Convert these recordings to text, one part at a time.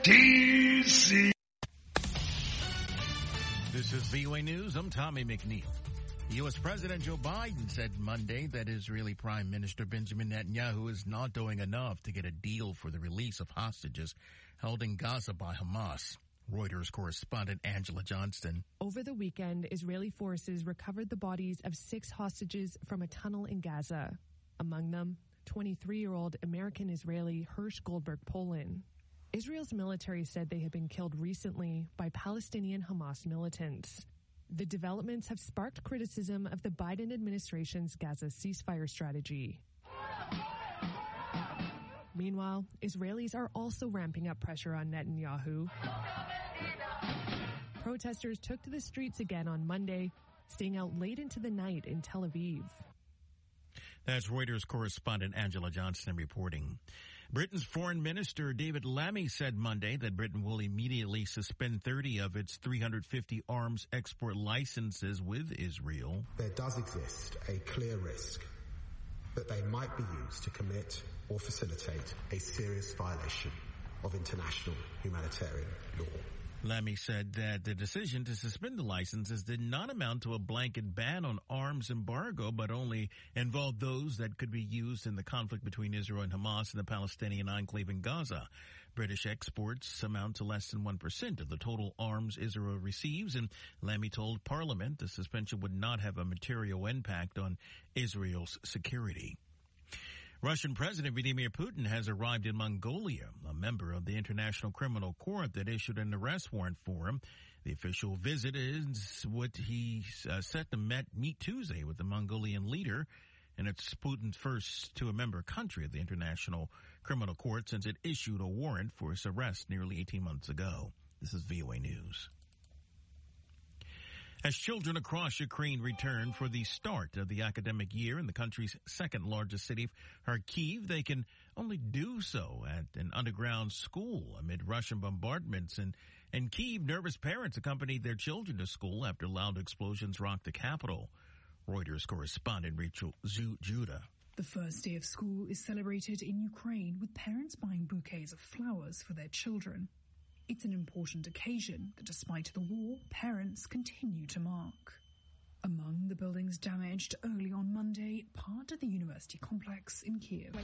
D.C. This is VOA News. I'm Tommy McNeil. U.S. President Joe Biden said Monday that Israeli Prime Minister Benjamin Netanyahu is not doing enough to get a deal for the release of hostages held in Gaza by Hamas. Reuters correspondent Angela Johnston. Over the weekend, Israeli forces recovered the bodies of 6 hostages from a tunnel in Gaza. Among them, 23-year-old American-Israeli Hirsch Goldberg Polin. Israel's military said they had been killed recently by Palestinian Hamas militants. The developments have sparked criticism of the Biden administration's Gaza ceasefire strategy. Meanwhile, Israelis are also ramping up pressure on Netanyahu. Protesters took to the streets again on Monday, staying out late into the night in Tel Aviv. That's Reuters correspondent Angela Johnston reporting. Britain's Foreign Minister David Lammy said Monday that Britain will immediately suspend 30 of its 350 arms export licenses with Israel. There does exist a clear risk that they might be used to commit or facilitate a serious violation of international humanitarian law. Lammy said that the decision to suspend the licenses did not amount to a blanket ban on arms embargo, but only involved those that could be used in the conflict between Israel and Hamas in the Palestinian enclave in Gaza. British exports amount to less than 1% of the total arms Israel receives, and Lammy told Parliament the suspension would not have a material impact on Israel's security. Russian President Vladimir Putin has arrived in Mongolia, a member of the International Criminal Court that issued an arrest warrant for him. The official visit is what he set to meet Tuesday with the Mongolian leader, and it's Putin's first to a member country of the International Criminal Court since it issued a warrant for his arrest nearly 18 months ago. This is VOA News. As children across Ukraine return for the start of the academic year in the country's second largest city, Kharkiv, they can only do so at an underground school amid Russian bombardments. In Kyiv, nervous parents accompanied their children to school after loud explosions rocked the capital. Reuters correspondent Rachel Judah. The first day of school is celebrated in Ukraine with parents buying bouquets of flowers for their children. It's an important occasion that, despite the war, parents continue to mark. Among the buildings damaged early on Monday, part of the university complex in Kiev.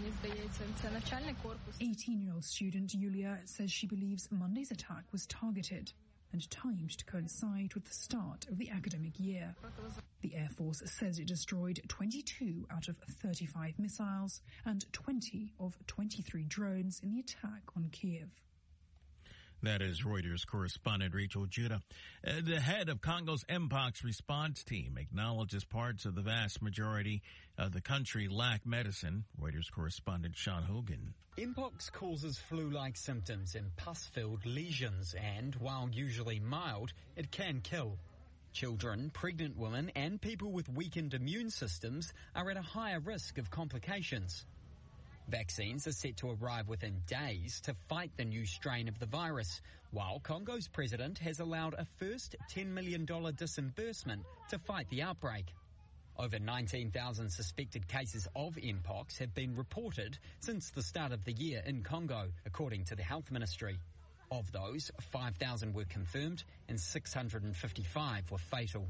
18-year-old student Yulia says she believes Monday's attack was targeted and timed to coincide with the start of the academic year. The Air Force says it destroyed 22 out of 35 missiles and 20 of 23 drones in the attack on Kiev. That is Reuters correspondent Rachel Judah. The head of Congo's Mpox response team acknowledges parts of the vast majority of the country lack medicine. Reuters correspondent Sean Hogan. Mpox causes flu-like symptoms and pus-filled lesions, and while usually mild, it can kill. Children, pregnant women, and people with weakened immune systems are at a higher risk of complications. Vaccines are set to arrive within days to fight the new strain of the virus, while Congo's president has allowed a first $10 million disbursement to fight the outbreak. Over 19,000 suspected cases of Mpox have been reported since the start of the year in Congo, according to the health ministry. Of those, 5,000 were confirmed and 655 were fatal.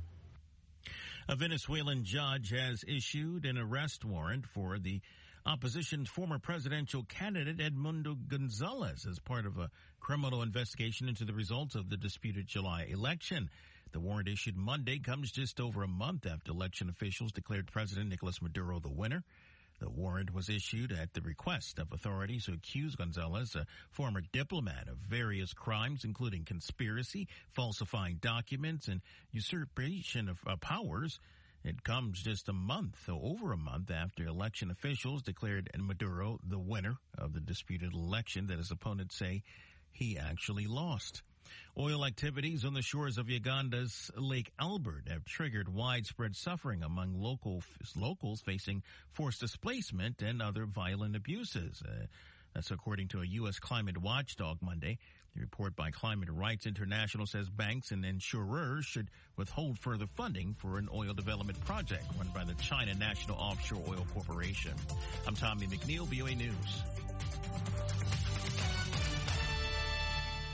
A Venezuelan judge has issued an arrest warrant for the opposition's former presidential candidate Edmundo Gonzalez as part of a criminal investigation into the results of the disputed July election. The warrant issued Monday comes just over a month after election officials declared President Nicolas Maduro the winner. The warrant was issued at the request of authorities who accuse Gonzalez, a former diplomat, of various crimes, including conspiracy, falsifying documents, and usurpation of powers. It comes just over a month after election officials declared Maduro the winner of the disputed election that his opponents say he actually lost. Oil activities on the shores of Uganda's Lake Albert have triggered widespread suffering among locals facing forced displacement and other violent abuses. That's according to a U.S. climate watchdog Monday. The report by Climate Rights International says banks and insurers should withhold further funding for an oil development project run by the China National Offshore Oil Corporation. I'm Tommy McNeil, VOA News.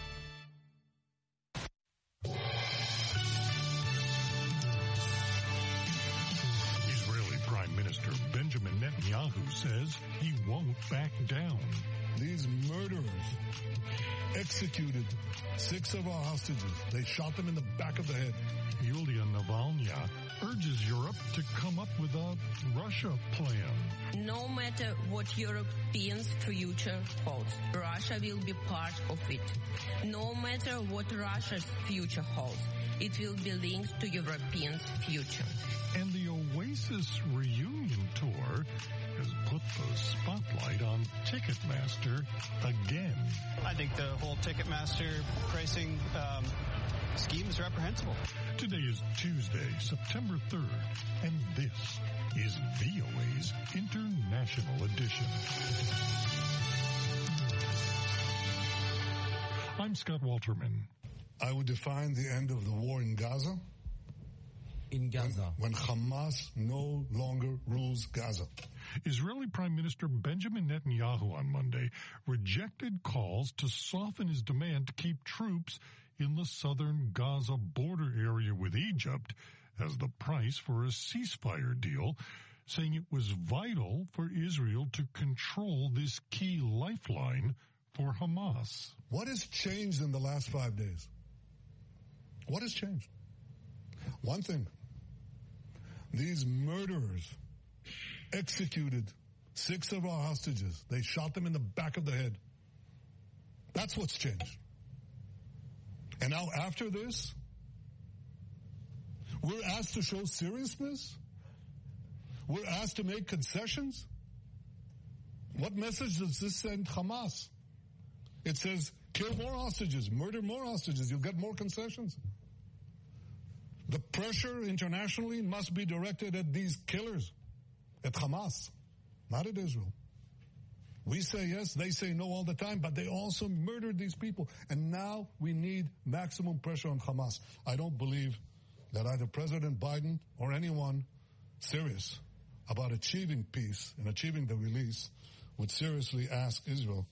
says he won't back down. These murderers executed 6 of our hostages. They shot them in the back of the head. Yulia Navalnaya urges Europe to come up with a Russia plan. No matter what Europeans' future holds, Russia will be part of it. No matter what Russia's future holds, it will be linked to Europeans' future. And the Oasis reunion tour has put the spotlight on Ticketmaster again. I think the whole Ticketmaster pricing scheme is reprehensible. Today is Tuesday, September 3rd, and this is VOA's International Edition. I'm Scott Walterman. I would define the end of the war in Gaza. In Gaza. When Hamas no longer rules Gaza. Israeli Prime Minister Benjamin Netanyahu on Monday rejected calls to soften his demand to keep troops in the southern Gaza border area with Egypt as the price for a ceasefire deal, saying it was vital for Israel to control this key lifeline for Hamas. What has changed in the last 5 days? What has changed? One thing. These murderers executed 6 of our hostages. They shot them in the back of the head. That's what's changed. And now after this, we're asked to show seriousness? We're asked to make concessions? What message does this send Hamas? It says, kill more hostages, murder more hostages, you'll get more concessions. The pressure internationally must be directed at these killers, at Hamas, not at Israel. We say yes, they say no all the time, but they also murdered these people. And now we need maximum pressure on Hamas. I don't believe that either President Biden or anyone serious about achieving peace and achieving the release would seriously ask Israel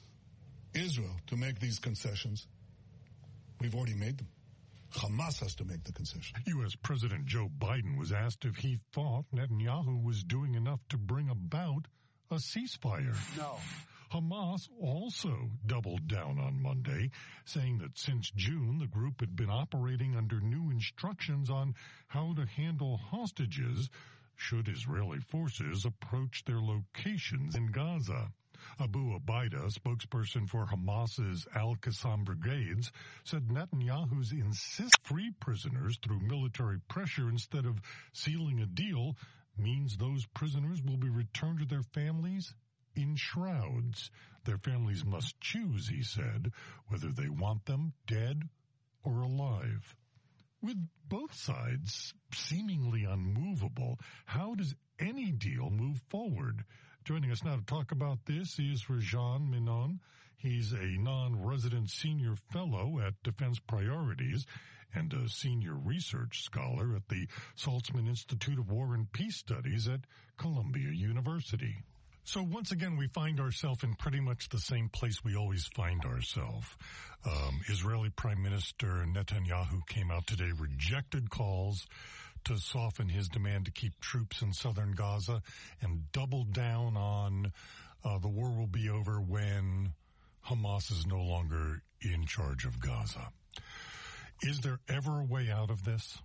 to make these concessions. We've already made them. Hamas has to make the concession. U.S. President Joe Biden was asked if he thought Netanyahu was doing enough to bring about a ceasefire. No. Hamas also doubled down on Monday, saying that since June, the group had been operating under new instructions on how to handle hostages should Israeli forces approach their locations in Gaza. Abu Obaida, spokesperson for Hamas's Al-Qassam brigades, said Netanyahu's insist free prisoners through military pressure instead of sealing a deal means those prisoners will be returned to their families in shrouds. Their families must choose, he said, whether they want them dead or alive. With both sides seemingly unmovable, how does any deal move forward? Joining us now to talk about this is Rajan Menon. He's a non-resident senior fellow at Defense Priorities and a senior research scholar at the Saltzman Institute of War and Peace Studies at Columbia University. So once again, we find ourselves in pretty much the same place we always find ourselves. Israeli Prime Minister Netanyahu came out today, rejected calls to soften his demand to keep troops in southern Gaza and doubled down on the war will be over when Hamas is no longer in charge of Gaza. Is there ever a way out of this?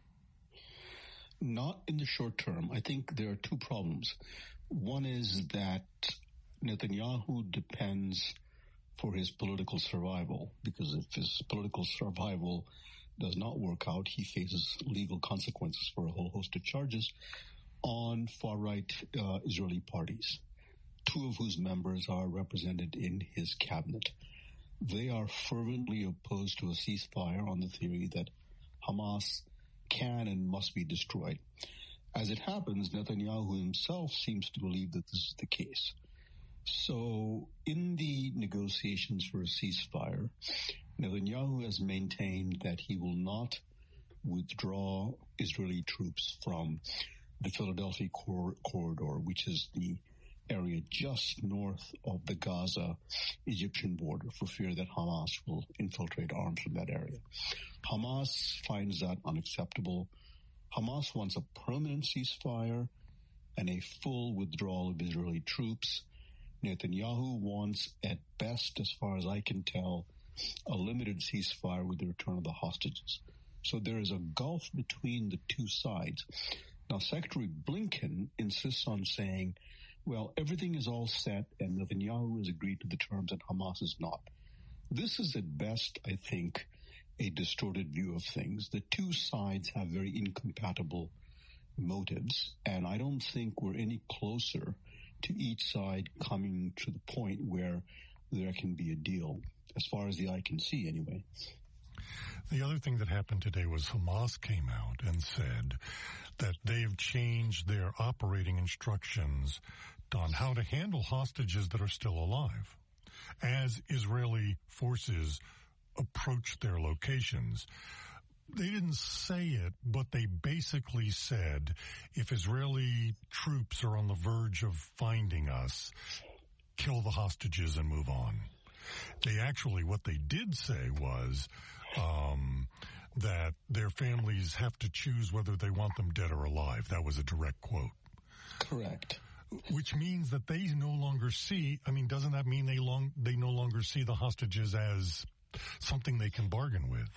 Not in the short term. I think there are two problems. One is that Netanyahu depends for his political survival, because if his political survival does not work out, he faces legal consequences for a whole host of charges on far-right Israeli parties, 2 of whose members are represented in his cabinet. They are fervently opposed to a ceasefire on the theory that Hamas can and must be destroyed. As it happens, Netanyahu himself seems to believe that this is the case. So in the negotiations for a ceasefire, Netanyahu has maintained that he will not withdraw Israeli troops from the Philadelphia corridor, which is the area just north of the Gaza-Egyptian border, for fear that Hamas will infiltrate arms from that area. Hamas finds that unacceptable. Hamas wants a permanent ceasefire, and a full withdrawal of Israeli troops. Netanyahu wants, at best, as far as I can tell, a limited ceasefire with the return of the hostages. So there is a gulf between the two sides. Now, Secretary Blinken insists on saying, well, everything is all set and Netanyahu has agreed to the terms and Hamas is not. This is at best, I think, a distorted view of things. The two sides have very incompatible motives, and I don't think we're any closer to each side coming to the point where there can be a deal, as far as the eye can see anyway. The other thing that happened today was Hamas came out and said that they've changed their operating instructions on how to handle hostages that are still alive as Israeli forces approach their locations. They didn't say it, but they basically said if Israeli troops are on the verge of finding us, kill the hostages and move on. They actually, what they did say was that their families have to choose whether they want them dead or alive. That was a direct quote. Correct. Which means that they no longer see, doesn't that mean they no longer see the hostages as something they can bargain with?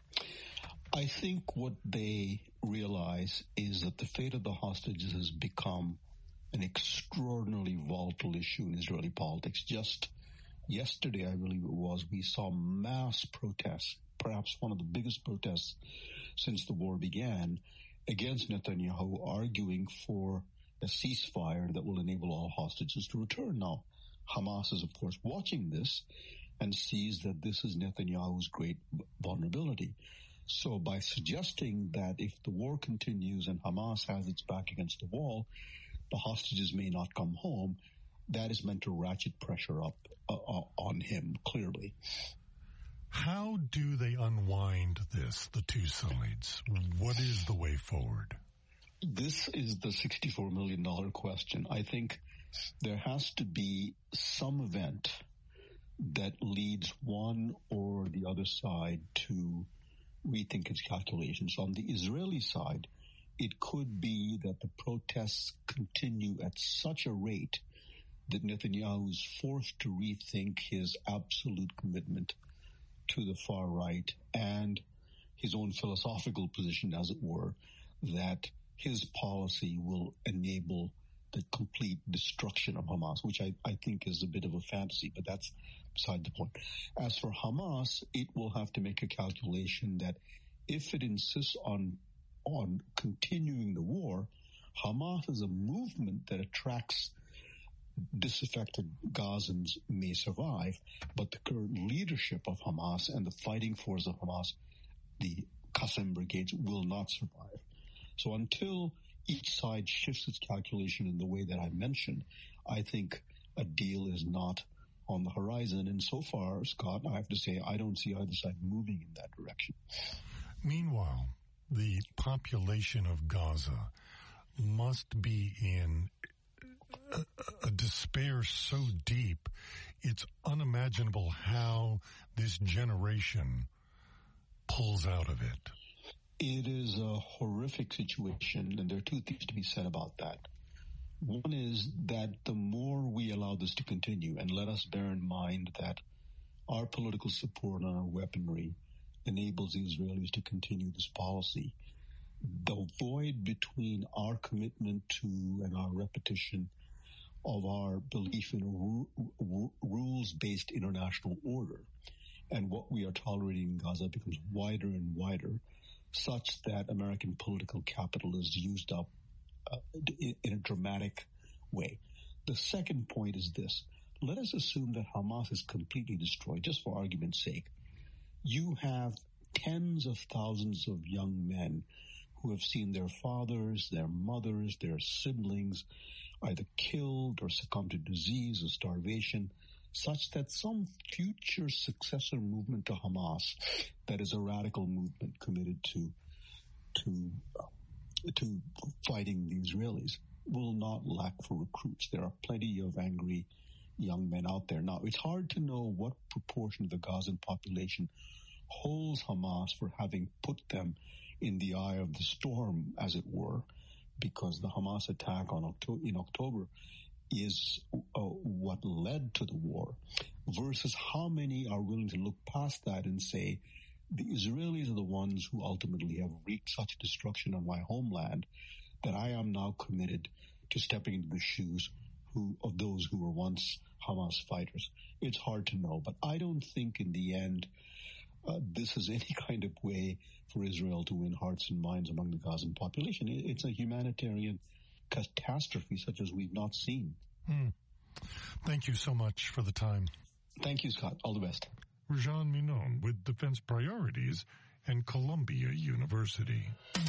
I think what they realize is that the fate of the hostages has become an extraordinarily volatile issue in Israeli politics. Just yesterday, I believe it was, we saw mass protests, perhaps one of the biggest protests since the war began, against Netanyahu, arguing for a ceasefire that will enable all hostages to return. Now, Hamas is, of course, watching this and sees that this is Netanyahu's great vulnerability. So by suggesting that if the war continues and Hamas has its back against the wall, the hostages may not come home, that is meant to ratchet pressure up on him, clearly. How do they unwind this, the two sides? What is the way forward? This is the $64 million question. I think there has to be some event that leads one or the other side to rethink its calculations. On the Israeli side, it could be that the protests continue at such a rate that Netanyahu is forced to rethink his absolute commitment to the far right and his own philosophical position, as it were, that his policy will enable the complete destruction of Hamas, which I think is a bit of a fantasy, but that's beside the point. As for Hamas, it will have to make a calculation that if it insists on continuing the war, Hamas is a movement that attracts disaffected Gazans may survive, but the current leadership of Hamas and the fighting force of Hamas, the Qassam brigades, will not survive. So until each side shifts its calculation in the way that I mentioned, I think a deal is not on the horizon. And so far, Scott, I have to say, I don't see either side moving in that direction. Meanwhile, the population of Gaza must be in a despair so deep, it's unimaginable how this generation pulls out of it. It is a horrific situation, and there are two things to be said about that. One is that the more we allow this to continue, and let us bear in mind that our political support and our weaponry enables the Israelis to continue this policy, the void between our commitment to and our repetition of our belief in a rules-based international order and what we are tolerating in Gaza becomes wider and wider, such that American political capital is used up in a dramatic way. The second point is this. Let us assume that Hamas is completely destroyed, just for argument's sake. You have tens of thousands of young men who have seen their fathers, their mothers, their siblings either killed or succumbed to disease or starvation, such that some future successor movement to Hamas that is a radical movement committed to fighting the Israelis will not lack for recruits. There are plenty of angry young men out there. Now, it's hard to know what proportion of the Gazan population holds Hamas for having put them in the eye of the storm, as it were. because the Hamas attack in October is what led to the war, versus how many are willing to look past that and say, the Israelis are the ones who ultimately have wreaked such destruction on my homeland that I am now committed to stepping into the shoes of those who were once Hamas fighters. It's hard to know, but I don't think in the end this is any kind of way for Israel to win hearts and minds among the Gazan population. It's a humanitarian catastrophe such as we've not seen. Thank you so much for the time. Thank you, Scott. All the best. Rajan Minon with Defense Priorities and Columbia University.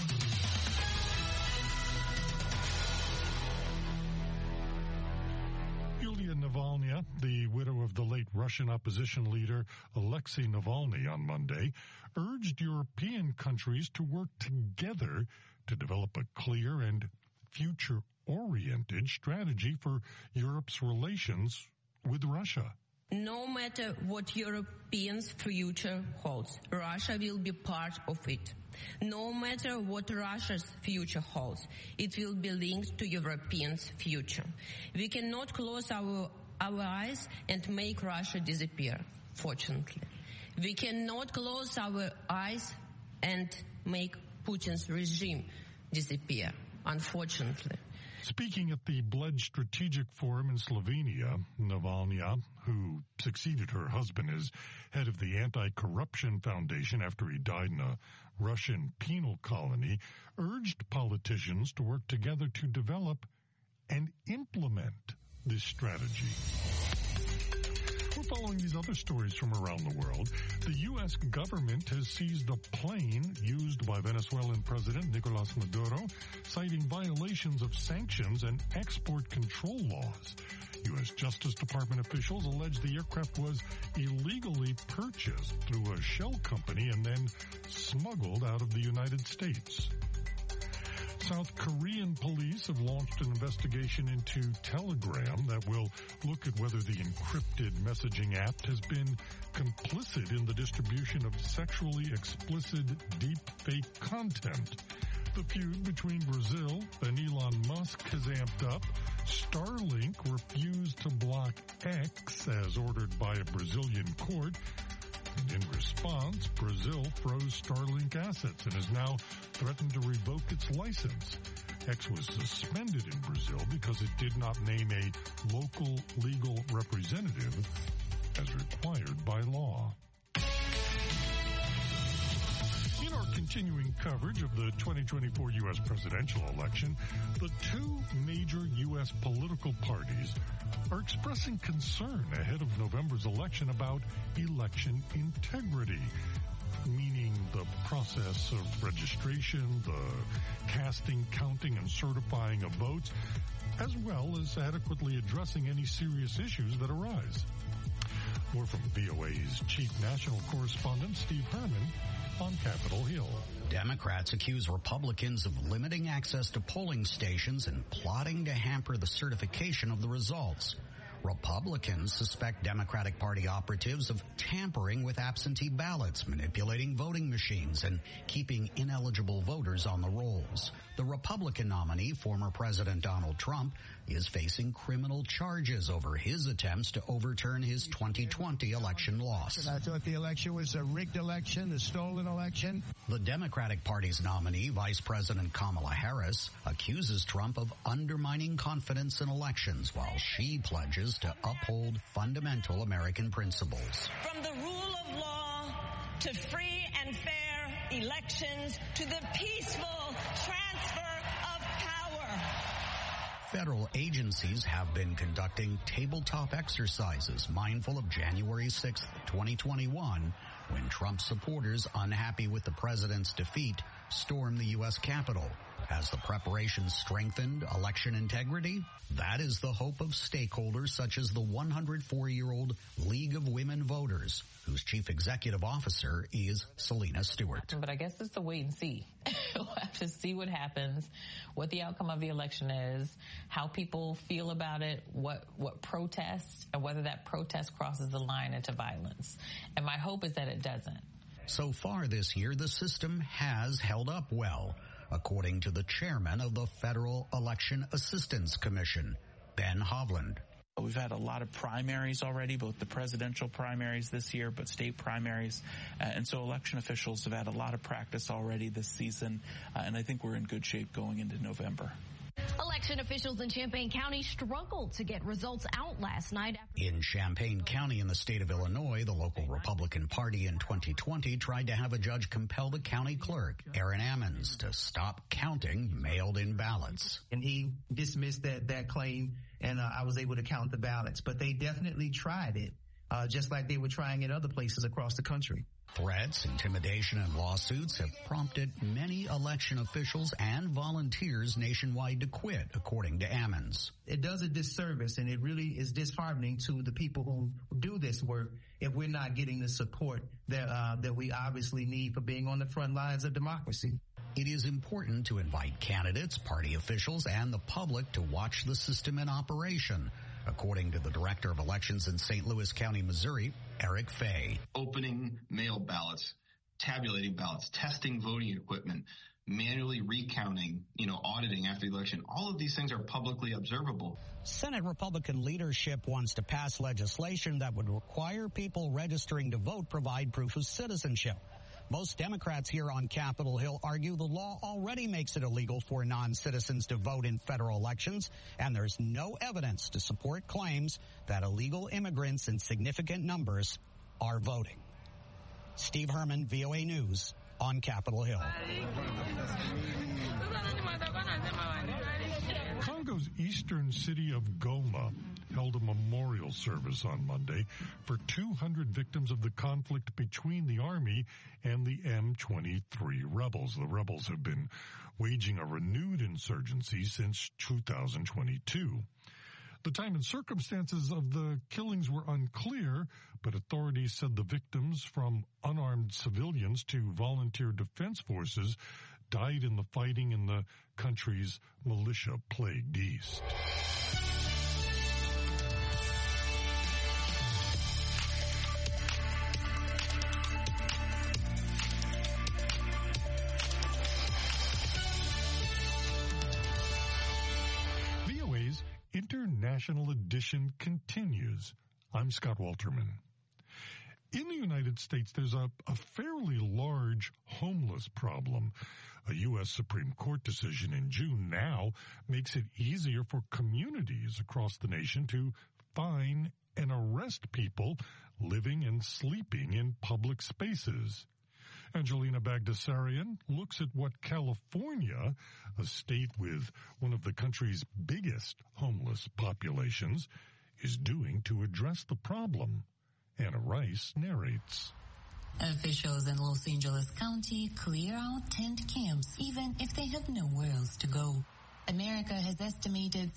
Yulia Navalny, the widow of the late Russian opposition leader Alexei Navalny, on Monday urged European countries to work together to develop a clear and future-oriented strategy for Europe's relations with Russia. No matter what Europeans' future holds, Russia will be part of it. No matter what Russia's future holds, it will be linked to Europeans' future. We cannot close our eyes and make Russia disappear, fortunately. We cannot close our eyes and make Putin's regime disappear, unfortunately. Speaking at the Bled Strategic Forum in Slovenia, Navalny, who succeeded her husband as head of the Anti-Corruption Foundation after he died in a Russian penal colony, urged politicians to work together to develop and implement this strategy. We're following these other stories from around the world. The U.S. government has seized a plane used by Venezuelan President Nicolas Maduro, citing violations of sanctions and export control laws. U.S. Justice Department officials allege the aircraft was illegally purchased through a shell company and then smuggled out of the United States. South Korean police have launched an investigation into Telegram that will look at whether the encrypted messaging app has been complicit in the distribution of sexually explicit deepfake content. The feud between Brazil and Elon Musk has amped up. Starlink refused to block X as ordered by a Brazilian court. And in response, Brazil froze Starlink assets and has now threatened to revoke its license. X was suspended in Brazil because it did not name a local legal representative as required by law. In our continuing coverage of the 2024 U.S. presidential election, the two major U.S. political parties are expressing concern ahead of November's election about election integrity, meaning the process of registration, the casting, counting, and certifying of votes, as well as adequately addressing any serious issues that arise. More from VOA's chief national correspondent, Steve Herman, on Capitol Hill. Democrats accuse Republicans of limiting access to polling stations and plotting to hamper the certification of the results. Republicans suspect Democratic Party operatives of tampering with absentee ballots, manipulating voting machines, and keeping ineligible voters on the rolls. The Republican nominee, former President Donald Trump, is facing criminal charges over his attempts to overturn his 2020 election loss. I thought the election was a rigged election, a stolen election. The Democratic Party's nominee, Vice President Kamala Harris, accuses Trump of undermining confidence in elections while she pledges to uphold fundamental American principles. From the rule of law to free and fair elections to the peaceful transfer of power. Federal agencies have been conducting tabletop exercises mindful of January 6th, 2021, when Trump supporters unhappy with the president's defeat stormed the U.S. Capitol. Has the preparation strengthened election integrity? That is the hope of stakeholders such as the 104-year-old League of Women Voters, whose chief executive officer is Selena Stewart. But I guess it's the wait and see. We'll have to see what happens, what the outcome of the election is, how people feel about it, what protests, and whether that protest crosses the line into violence. And my hope is that it doesn't. So far this year, the system has held up well. according to the chairman of the Federal Election Assistance Commission, Ben Hovland. We've had a lot of primaries already, both the presidential primaries this year, but state primaries. And so election officials have had a lot of practice already this season. And I think we're in good shape going into November. Election officials in Champaign County struggled to get results out last night. In Champaign County in the state of Illinois, the local Republican Party in 2020 tried to have a judge compel the county clerk, Aaron Ammons, to stop counting mailed-in ballots. And he dismissed that claim, and I was able to count the ballots. But they definitely tried it, just like they were trying in other places across the country. Threats, intimidation, and lawsuits have prompted many election officials and volunteers nationwide to quit, according to Ammons. It does a disservice, and it really is disheartening to the people who do this work if we're not getting the support that we obviously need for being on the front lines of democracy. It is important to invite candidates, party officials, and the public to watch the system in operation, according to the Director of Elections in St. Louis County, Missouri, Eric Fay. Opening mail ballots, tabulating ballots, testing voting equipment, manually recounting, auditing after the election. All of these things are publicly observable. Senate Republican leadership wants to pass legislation that would require people registering to vote provide proof of citizenship. Most Democrats here on Capitol Hill argue the law already makes it illegal for non-citizens to vote in federal elections, and there's no evidence to support claims that illegal immigrants in significant numbers are voting. Steve Herman, VOA News, on Capitol Hill. Congo's eastern city of Goma held a memorial service on Monday for 200 victims of the conflict between the army and the M23 rebels. The rebels have been waging a renewed insurgency since 2022. The time and circumstances of the killings were unclear, but authorities said the victims, from unarmed civilians to volunteer defense forces, died in the fighting in the country's militia-plagued east. VOA's International Edition continues. I'm Scott Walterman. In the United States, there's a fairly large homeless problem. A U.S. Supreme Court decision in June now makes it easier for communities across the nation to fine and arrest people living and sleeping in public spaces. Angelina Bagdasarian looks at what California, a state with one of the country's biggest homeless populations, is doing to address the problem. Anna Rice narrates. Officials in Los Angeles County clear out tent camps, even if they have nowhere else to go. America has estimated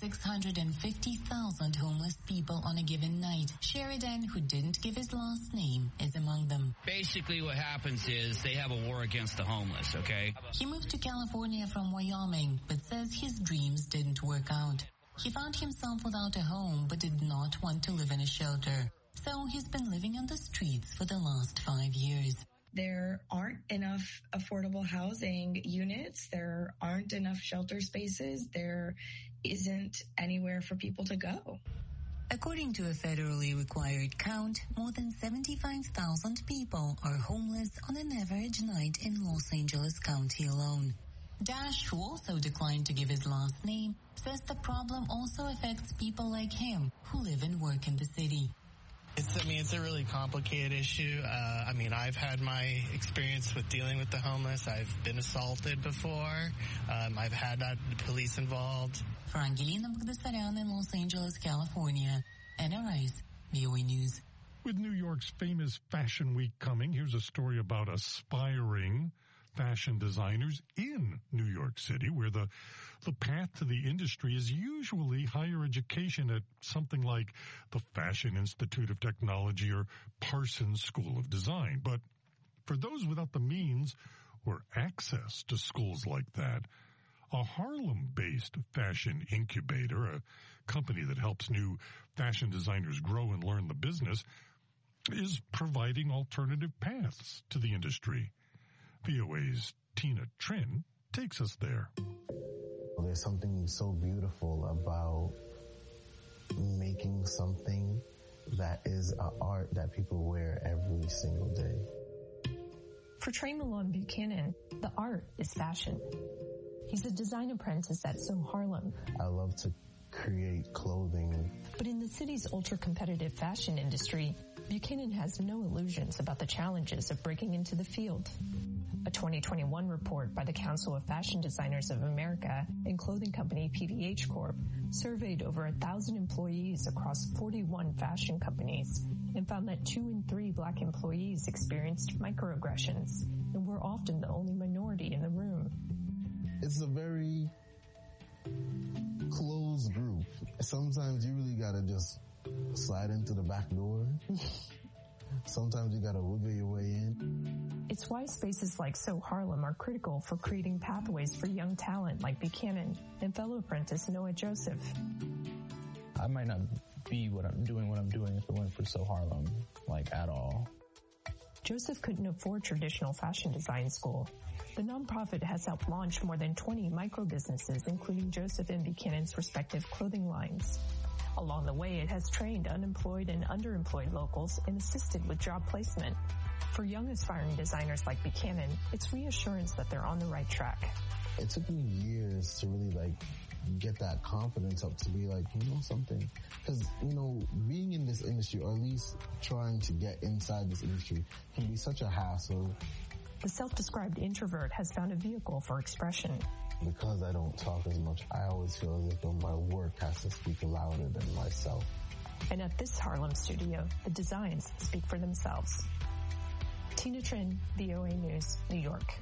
650,000 homeless people on a given night. Sheridan, who didn't give his last name, is among them. Basically what happens is they have a war against the homeless, okay? He moved to California from Wyoming, but says his dreams didn't work out. He found himself without a home, but did not want to live in a shelter. So he's been living on the streets for the last 5 years. There aren't enough affordable housing units. There aren't enough shelter spaces. There isn't anywhere for people to go. According to a federally required count, more than 75,000 people are homeless on an average night in Los Angeles County alone. Dash, who also declined to give his last name, says the problem also affects people like him who live and work in the city. It's a really complicated issue. I've had my experience with dealing with the homeless. I've been assaulted before. I've had the police involved. For Angelina Bagdasarian in Los Angeles, California, Anna Rice, VOA News. With New York's famous Fashion Week coming, here's a story about aspiring fashion designers in New York City, where the path to the industry is usually higher education at something like the Fashion Institute of Technology or Parsons School of Design. But for those without the means or access to schools like that, a Harlem-based fashion incubator, a company that helps new fashion designers grow and learn the business, is providing alternative paths to the industry. VOA's Tina Trin takes us there. There's something so beautiful about making something that is an art that people wear every single day. For Trey Malone Buchanan, the art is fashion. He's a design apprentice at So Harlem. I love to create clothing. But in the city's ultra-competitive fashion industry, Buchanan has no illusions about the challenges of breaking into the field. A 2021 report by the Council of Fashion Designers of America and clothing company PVH Corp surveyed over 1,000 employees across 41 fashion companies and found that 2 in 3 Black employees experienced microaggressions and were often the only minority in the room. It's a very closed group. Sometimes you really gotta just slide into the back door. Sometimes you gotta wiggle your way in. It's why spaces like So Harlem are critical for creating pathways for young talent like Buchanan and fellow apprentice Noah Joseph. I might not be what I'm doing if it went for So Harlem, at all. Joseph couldn't afford traditional fashion design school. The nonprofit has helped launch more than 20 micro-businesses, including Joseph and Buchanan's respective clothing lines. Along the way, it has trained unemployed and underemployed locals and assisted with job placement. For young aspiring designers like Buchanan, it's reassurance that they're on the right track. It took me years to really get that confidence up to be something. Because, being in this industry, or at least trying to get inside this industry, can be such a hassle. The self-described introvert has found a vehicle for expression. Because I don't talk as much, I always feel as if my work has to speak louder than myself. And at this Harlem studio, the designs speak for themselves. Tina Trin, VOA News, New York.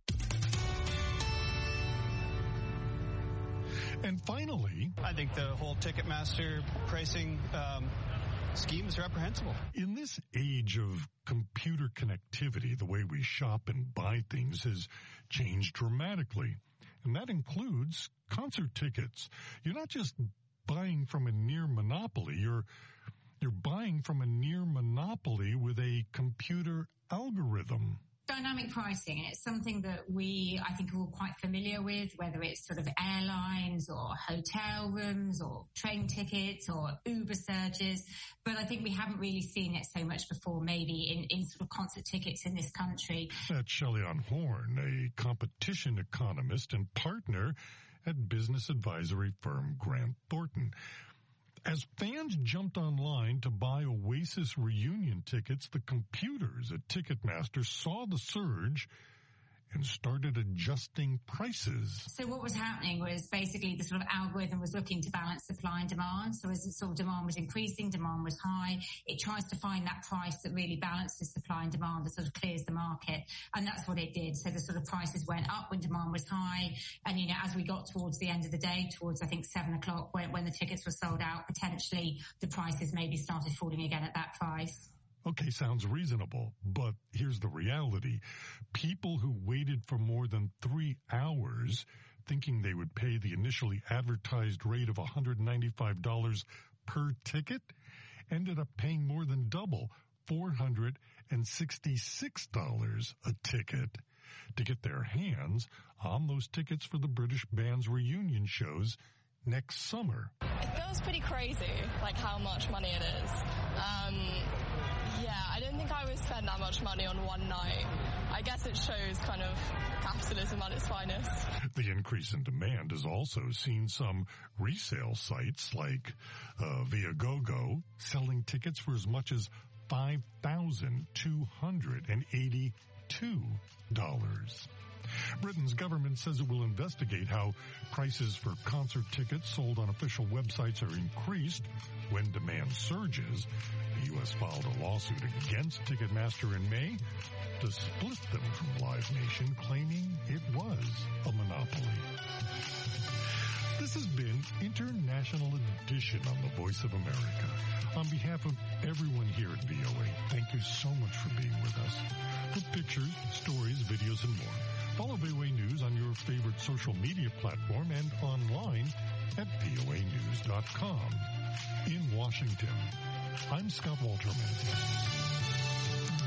And finally, I think the whole Ticketmaster pricing scheme is reprehensible. In this age of computer connectivity, the way we shop and buy things has changed dramatically. And that includes concert tickets. You're not just buying from a near monopoly. You're buying from a near monopoly with a computer algorithm. Dynamic pricing, and it's something that I think, are all quite familiar with, whether it's sort of airlines or hotel rooms or train tickets or Uber surges. But I think we haven't really seen it so much before, maybe in sort of concert tickets in this country. That's Shelley-Ann Horn, a competition economist and partner at business advisory firm Grant Thornton. As fans jumped online to buy Oasis reunion tickets, the computers at Ticketmaster saw the surge and started adjusting prices. So what was happening was basically the sort of algorithm was looking to balance supply and demand. So as the sort of demand was increasing, demand was high, it tries to find that price that really balances supply and demand, that sort of clears the market. And that's what it did. So the sort of prices went up when demand was high. And, as we got towards the end of the day, towards, I think, 7 o'clock, when the tickets were sold out, potentially the prices maybe started falling again at that price. Okay, sounds reasonable, but here's the reality. People who waited for more than 3 hours thinking they would pay the initially advertised rate of $195 per ticket ended up paying more than double, $466 a ticket, to get their hands on those tickets for the British band's reunion shows next summer. It feels pretty crazy, how much money it is. Yeah, I don't think I would spend that much money on one night. I guess it shows kind of capitalism at its finest. The increase in demand has also seen some resale sites like Viagogo selling tickets for as much as $5,282. Britain's government says it will investigate how prices for concert tickets sold on official websites are increased when demand surges. The U.S. filed a lawsuit against Ticketmaster in May to split them from Live Nation, claiming it was a monopoly. This has been International Edition on the Voice of America. On behalf of everyone here at VOA, thank you so much for being with us. For pictures, stories, videos, and more, follow VOA News on your favorite social media platform and online at voanews.com. In Washington, I'm Scott Walterman.